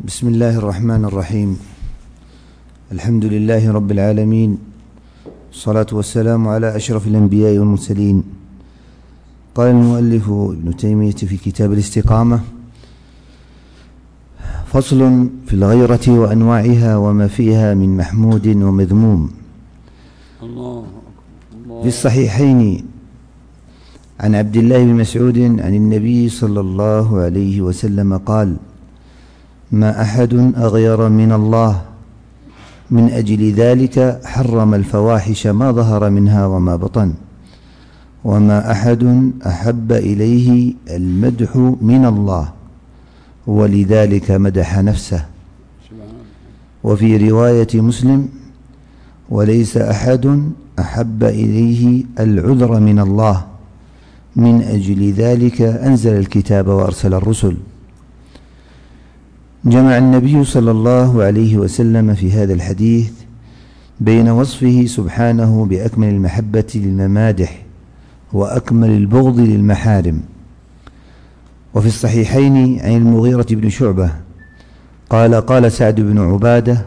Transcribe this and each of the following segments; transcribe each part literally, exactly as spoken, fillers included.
بسم الله الرحمن الرحيم. الحمد لله رب العالمين، الصلاة والسلام على أشرف الأنبياء والمرسلين. قال المؤلف ابن تيمية في كتاب الاستقامة: فصل في الغيرة وأنواعها وما فيها من محمود ومذموم. الله الله. في الصحيحين عن عبد الله بن مسعود عن النبي صلى الله عليه وسلم قال: ما أحد أغير من الله، من أجل ذلك حرم الفواحش ما ظهر منها وما بطن، وما أحد أحب إليه المدح من الله، ولذلك مدح نفسه. وفي رواية مسلم: وليس أحد أحب إليه العذر من الله، من أجل ذلك أنزل الكتاب وأرسل الرسل. جمع النبي صلى الله عليه وسلم في هذا الحديث بين وصفه سبحانه بأكمل المحبة للممادح وأكمل البغض للمحارم. وفي الصحيحين عن المغيرة بن شعبة قال: قال سعد بن عبادة: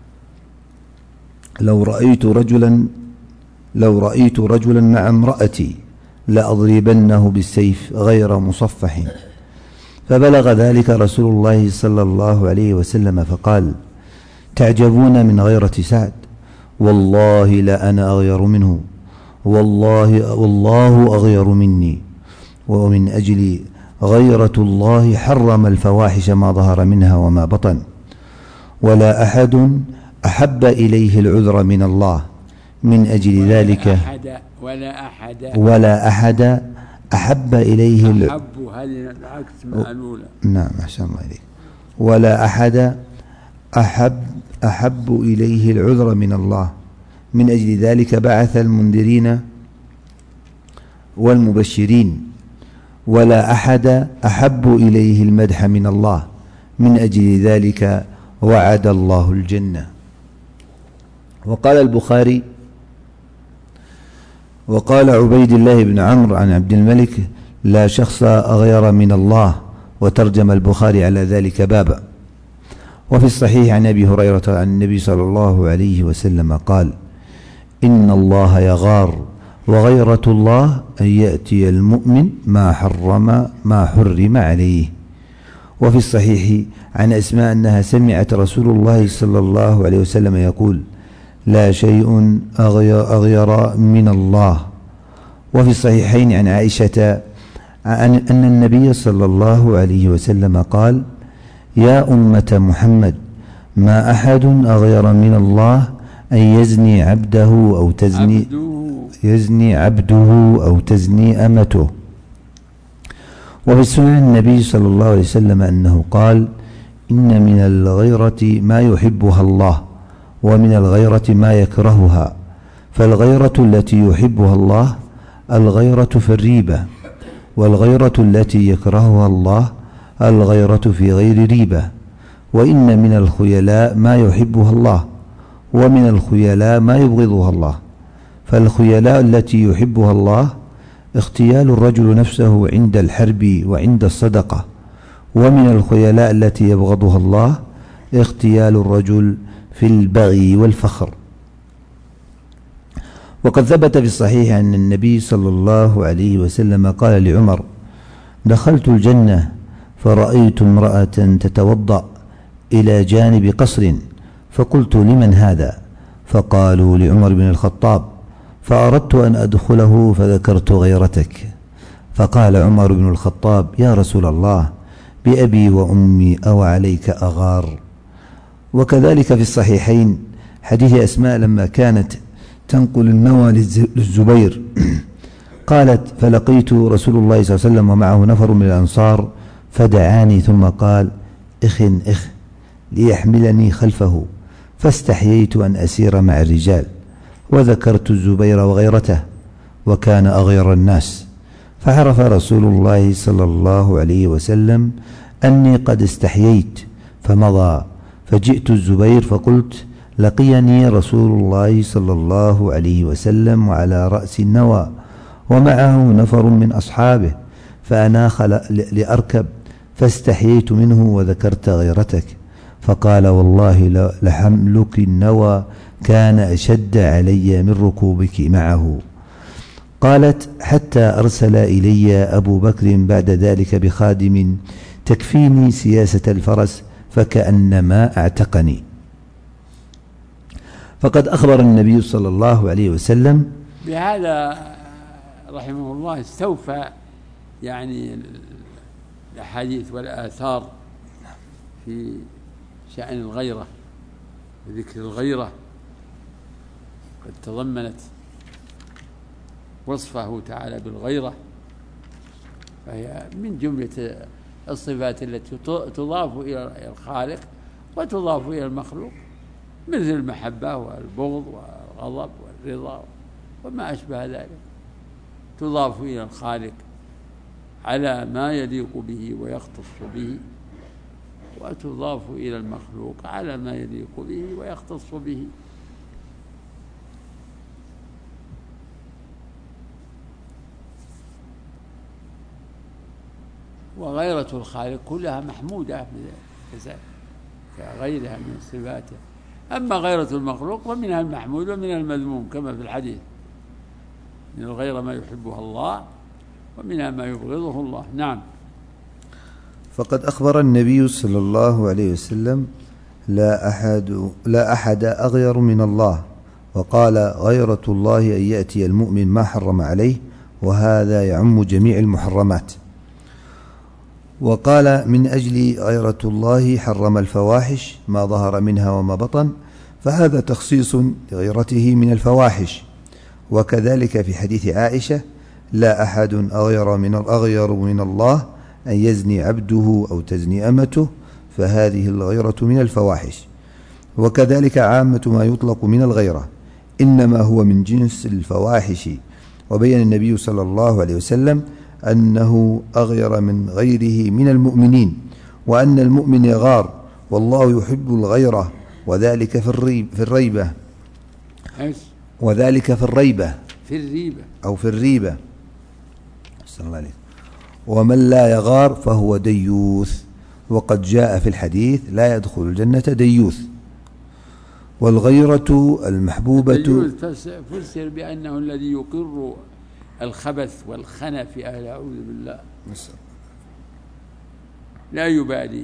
لو رأيت رجلا لو رأيت رجلا مع امرأتي لأضربنه بالسيف غير مصفح. فبلغ ذلك رسول الله صلى الله عليه وسلم فقال: تعجبون من غيرة سعد، والله لا أنا أغير منه، والله والله أغير مني. ومن أجل غيرة الله حرم الفواحش ما ظهر منها وما بطن، ولا أحد أحب إليه العذر من الله، من أجل ولا ذلك أحد ولا أحد ولا أحد أحب إليه أحب هذه العكس مألولة. نعم أحسن الله إليك. ولا أحد أحب أحب إليه العذر من الله، من أجل ذلك بعث المنذرين والمبشرين. ولا أحد أحب إليه المدح من الله، من أجل ذلك وعد الله الجنة. وقال البخاري: وقال عبيد الله بن عمرو عن عبد الملك: لا شخص أغير من الله. وترجم البخاري على ذلك بابا. وفي الصحيح عن أبي هريرة عن النبي صلى الله عليه وسلم قال: إن الله يغار، وغيرة الله أن يأتي المؤمن ما حرم ما حرم عليه. وفي الصحيح عن أسماء أنها سمعت رسول الله صلى الله عليه وسلم يقول: لا شيء أغير من الله. وفي الصحيحين عن عائشة أن النبي صلى الله عليه وسلم قال: يا أمة محمد، ما أحد أغير من الله أن يزني عبده أو تزني يزني عبده أو تزني أمته. وفي السنن النبي صلى الله عليه وسلم أنه قال: إن من الغيرة ما يحبها الله، ومن الغيرة ما يكرهها. فالغيرة التي يحبها الله الغيرة في الريبة، والغيرة التي يكرهها الله الغيرة في غير ريبة. وإن من الخيلاء ما يحبها الله، ومن الخيلاء ما يبغضها الله. فالخيلاء التي يحبها الله اغتيال الرجل نفسه عند الحرب وعند الصدقة، ومن الخيلاء التي يبغضها الله اغتيال الرجل في البغي والفخر. وقد ثبت في الصحيح أن النبي صلى الله عليه وسلم قال لعمر: دخلت الجنة فرأيت امرأة تتوضأ إلى جانب قصر، فقلت: لمن هذا؟ فقالوا: لعمر بن الخطاب. فأردت أن أدخله فذكرت غيرتك، فقال عمر بن الخطاب: يا رسول الله، بأبي وأمي أو عليك أغار. وكذلك في الصحيحين حديث أسماء لما كانت تنقل النوى للزبير قالت: فلقيت رسول الله صلى الله عليه وسلم ومعه نفر من الأنصار فدعاني ثم قال: إخ إخ ليحملني خلفه، فاستحييت أن أسير مع الرجال، وذكرت الزبير وغيرته، وكان أغير الناس. فعرف رسول الله صلى الله عليه وسلم أني قد استحييت فمضى. فجئت الزبير فقلت: لقيني رسول الله صلى الله عليه وسلم وعلى رأس النوى ومعه نفر من أصحابه، فأناخ لأركب، فاستحييت منه وذكرت غيرتك. فقال والله لحملك النوى كان أشد علي من ركوبك معه. قالت حتى أرسل إلي أبو بكر بعد ذلك بخادم تكفيني سياسة الفرس فكأنما اعتقني. فقد أخبر النبي صلى الله عليه وسلم بهذا رحمه الله استوفى يعني الأحاديث والآثار في شأن الغيرة وذكر الغيرة، قد تضمنت وصفه تعالى بالغيرة، فهي من جملة الصفات التي تضاف إلى الخالق وتضاف إلى المخلوق، مثل المحبة والبغض والغضب والرضا وما أشبه ذلك، تضاف إلى الخالق على ما يليق به ويختص به، وتضاف إلى المخلوق على ما يليق به ويختص به. وغيرة الخالق كلها محمودة كغيرها من صفاته، أما غيرة المخلوق فمنها المحمود ومنها المذموم كما في الحديث، من الغيرة ما يحبها الله ومنها ما يبغضه الله. نعم. فقد أخبر النبي صلى الله عليه وسلم لا أحد, لا أحد أغير من الله، وقال غيرة الله أن يأتي المؤمن ما حرم عليه، وهذا يعم جميع المحرمات. وقال من أجل غيرة الله حرم الفواحش ما ظهر منها وما بطن، فهذا تخصيص لغيرته من الفواحش. وكذلك في حديث عائشة لا أحد أغير من الأغير من الله أن يزني عبده أو تزني أمته، فهذه الغيرة من الفواحش. وكذلك عامة ما يطلق من الغيرة إنما هو من جنس الفواحش. وبين النبي صلى الله عليه وسلم أنه أغير من غيره من المؤمنين، وأن المؤمن يغار والله يحب الغيرة، وذلك في الريب في الريبة وذلك في الريبة في الريبة أو في الريبة صلى الله عليه. ومن لا يغار فهو ديوث، وقد جاء في الحديث لا يدخل الجنة ديوث. والغيرة المحبوبة ديوث فسر بأنه الذي يقر الخبث والخنف، أهل أعوذ بالله، لا يبالي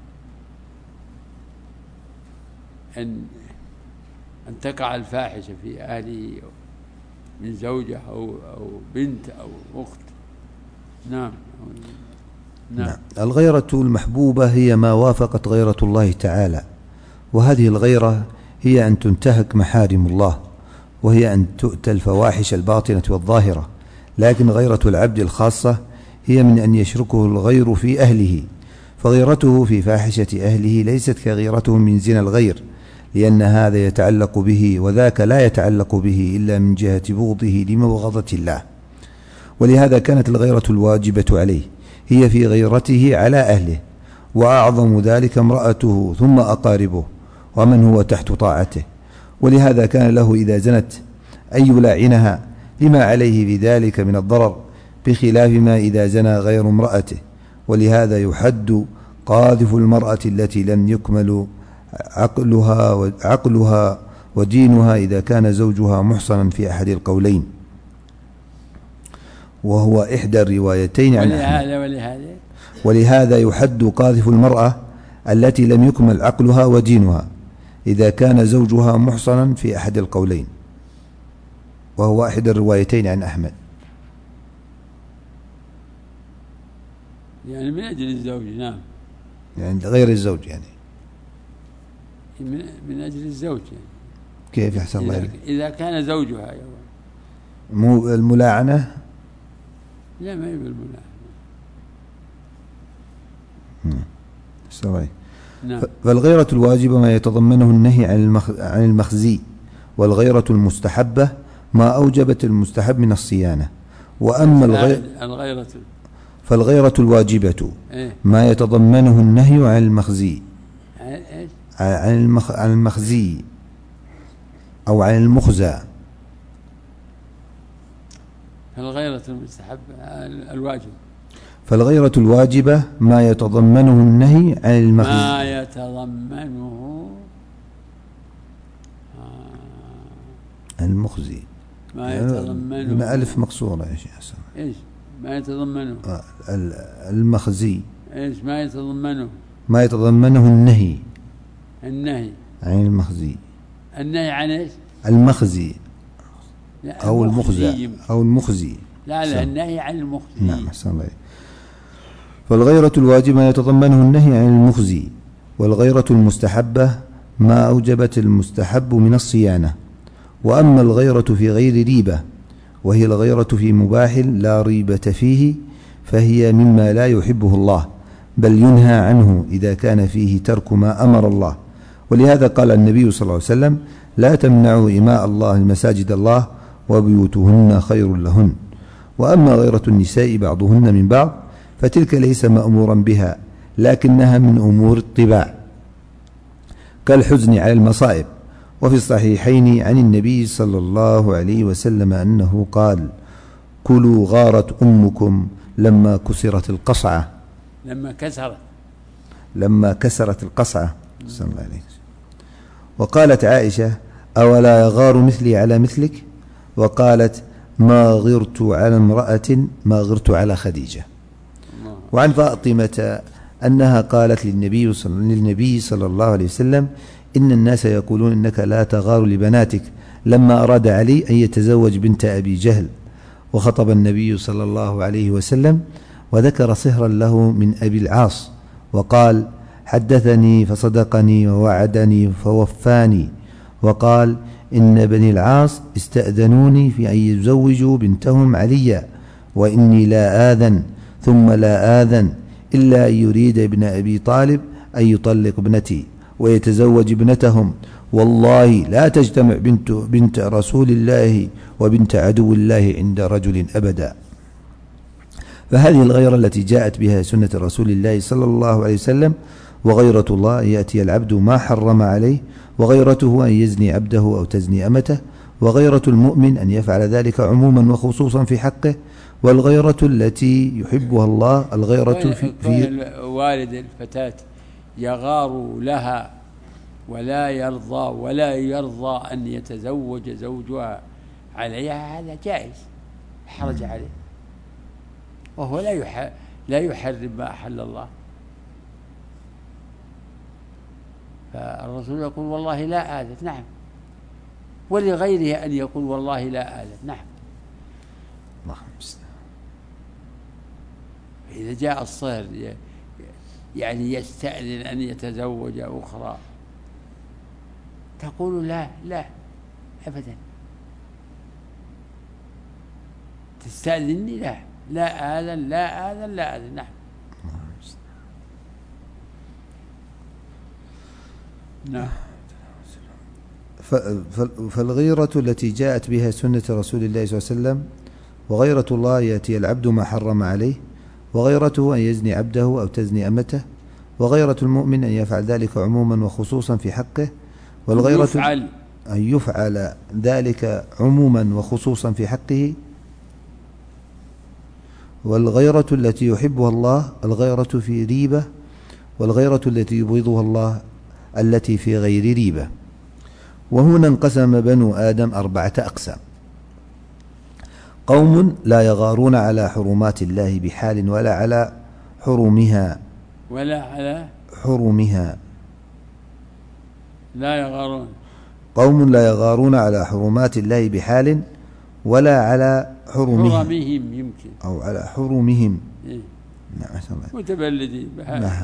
أن أن تقع الفاحشة في أهله من زوجة أو أو بنت أو أخت. نعم. نعم. الغيرة المحبوبة هي ما وافقت غيرة الله تعالى، وهذه الغيرة هي أن تنتهك محارم الله، وهي أن تؤتى الفواحش الباطنة والظاهرة. لكن غيرة العبد الخاصة هي من أن يشركه الغير في أهله، فغيرته في فاحشة أهله ليست كغيرته من زنا الغير، لأن هذا يتعلق به وذاك لا يتعلق به إلا من جهة بغضه لمبغضة الله. ولهذا كانت الغيرة الواجبة عليه هي في غيرته على أهله، وأعظم ذلك امرأته ثم أقاربه ومن هو تحت طاعته. ولهذا كان له إذا زنت أن يلاعنها لما عليه في ذلك من الضرر، بخلاف ما إذا زنى غير امرأته. ولهذا يحد قاذف المرأة التي لم يكمل عقلها عقلها ودينها إذا كان زوجها محصنا في أحد القولين، وهو إحدى الروايتين عن أحمد. ولهذا ولهذا يحد قاذف المرأة التي لم يكمل عقلها ودينها إذا كان زوجها محصنا في أحد القولين، وهو إحدى الروايتين عن أحمد. يعني من أجل الزوج. نعم. يعني غير الزوج، يعني من, من أجل الزوج يعني. كيف يحصل الله إذا, إذا كان زوجها مو الملاعنة؟ لا، ما هي بالملاعنة. سوري. نعم. فالغيرة الواجبة ما يتضمنه النهي عن المخزي، والغيرة المستحبة ما أوجبت المستحب من الصيانة. وأما الغيرة الغيرة فالغيرة الواجبة إيه؟ ما يتضمنه النهي عن المخزي إيش؟ عن المخ عن المخزي أو عن المخزى. الغيرة المستحبة الواجب. فالغيرة الواجبة ما يتضمنه النهي عن المخزي. ما يتضمنه آه المخزي. ما يتضمنه هنا ألف مقصورة يا شيخ حسن. إيش ما يتضمنه؟ آه المخزي. إيش ما يتضمنه؟ ما يتضمنه النهي. النهي عن المخزي. النهي عن إيش؟ المخزي أو المخزي المخزى أو المخزي. لا لا النهي عن المخزي. نعم أحسن الله. فالغيرة الواجبة يتضمنه النهي عن المخزي. والغيرة المستحبة ما أوجبت المستحب من الصيانة. وأما الغيرة في غير ريبة وهي الغيرة في مباح لا ريبة فيه فهي مما لا يحبه الله بل ينهى عنه إذا كان فيه ترك ما أمر الله. ولهذا قال النبي صلى الله عليه وسلم لا تمنعوا إماء الله مساجد الله وبيوتهن خير لهن. وأما غيرة النساء بعضهن من بعض فتلك ليس مأمورا بها لكنها من أمور الطباع كالحزن على المصائب. وفي الصحيحين عن النبي صلى الله عليه وسلم أنه قال كلوا غارت أمكم لما كسرت القصعة لما كسرت لما كسرت القصعة صلى الله عليه وسلم. وقالت عائشة أولا يغار مثلي على مثلك؟ وقالت ما غرت على امرأة ما غرت على خديجة. وعن فاطمة أنها قالت للنبي صلى, للنبي صلى الله عليه وسلم إن الناس يقولون إنك لا تغار لبناتك لما أراد علي أن يتزوج بنت أبي جهل. وخطب النبي صلى الله عليه وسلم وذكر صهرا له من أبي العاص وقال حدثني فصدقني ووعدني فوفاني. وقال إن بني العاص استأذنوني في أن يزوجوا بنتهم عليا وإني لا آذن ثم لا آذن إلا أن يريد ابن أبي طالب أن يطلق ابنتي ويتزوج ابنتهم والله لا تجتمع بنت, بنت رسول الله وبنت عدو الله عند رجل أبدا. فهذه الغيرة التي جاءت بها سنة رسول الله صلى الله عليه وسلم. وغيرة الله أن يأتي العبد ما حرم عليه وغيرته أن يزني عبده أو تزني أمته. وغيرة المؤمن أن يفعل ذلك عموما وخصوصا في حقه. والغيرة التي يحبها الله الغيرة في, في والد الفتاة يغار لها ولا يرضى ولا يرضى أن يتزوج زوجها عليها هذا جائز حرج عليه وهو لا يح... لا يحرم ما أحل الله. فالرسول يقول والله لا آذت نعم ولغيره أن يقول والله لا آذت نعم. إذا جاء الصهر يعني يستأذن أن يتزوج أخرى تقول لا لا أبدا تستأذني لا لا آذن لا آذن لا آذن نعم. نعم. فالغيرة التي جاءت بها سنة رسول الله صلى الله عليه وسلم. وغيرة الله يأتي العبد ما حرم عليه وغيرته أن يزني عبده أو تزني أمته. وغيرة المؤمن أن يفعل ذلك عموما وخصوصا في حقه. والغيرة يفعل أن يفعل ذلك عموما وخصوصا في حقه. والغيرة التي يحبها الله الغيرة في ريبة. والغيرة التي يبغضها الله التي في غير ريبة. وهنا انقسم بنو آدم أربعة أقسام. قوم لا يغارون على حرمات الله بحال ولا على حرمها ولا على حرمها لا يغارون. قوم لا يغارون على حرمات الله بحال ولا على حرمها حرمهم يمكن أو على حرمهم. إيه؟ نعم متبلدين بحال. نعم.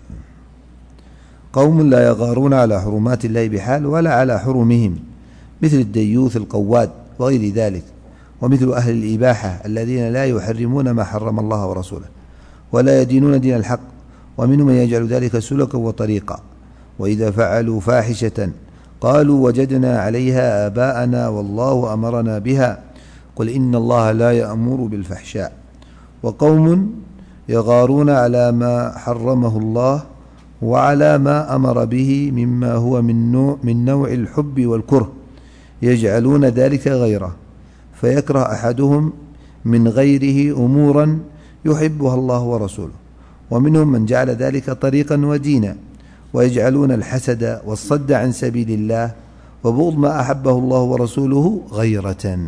قوم لا يغارون على حرمات الله بحال ولا على حرمهم مثل الديوث القواد وغير ذلك. ومثل أهل الإباحة الذين لا يحرمون ما حرم الله ورسوله ولا يدينون دين الحق. ومنهم من يجعل ذلك سلكا وطريقا. وإذا فعلوا فاحشة قالوا وجدنا عليها آباءنا والله أمرنا بها قل إن الله لا يأمر بالفحشاء. وقوم يغارون على ما حرمه الله وعلى ما أمر به مما هو من نوع, من نوع الحب والكره يجعلون ذلك غيره. فيكره أحدهم من غيره أمورا يحبها الله ورسوله، ومنهم من جعل ذلك طريقا ودينا، ويجعلون الحسد والصد عن سبيل الله وبغض ما أحبه الله ورسوله غيرة.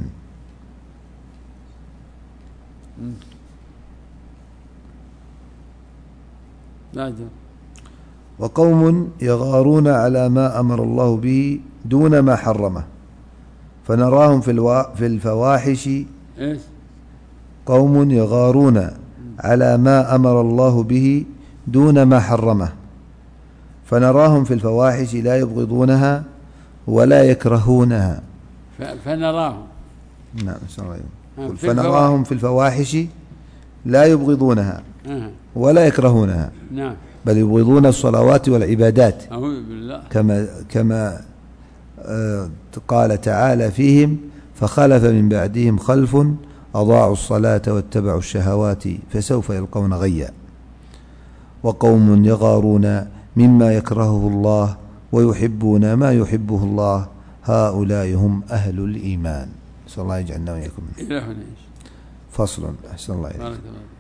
وقوم يغارون على ما أمر الله به دون ما حرمه فنراهم في, الوا... في الفواحش. قوم يغارون على ما أمر الله به دون ما حرمه فنراهم في الفواحش لا يبغضونها ولا يكرهونها. فنراهم نعم فنراهم في الفواحش لا يبغضونها ولا يكرهونها، نعم، بل يبغضون الصلوات والعبادات، أعوذ بالله، كما كما آه قال تعالى فيهم: فخلف من بعدهم خلف أضاعوا الصلاة واتبعوا الشهوات فسوف يلقون غيا. وقوم يغارون مما يكرهه الله ويحبون ما يحبه الله هؤلاء هم أهل الإيمان. نسأل الله يجعلنا وإياكم. فصل. أحسن الله إليك.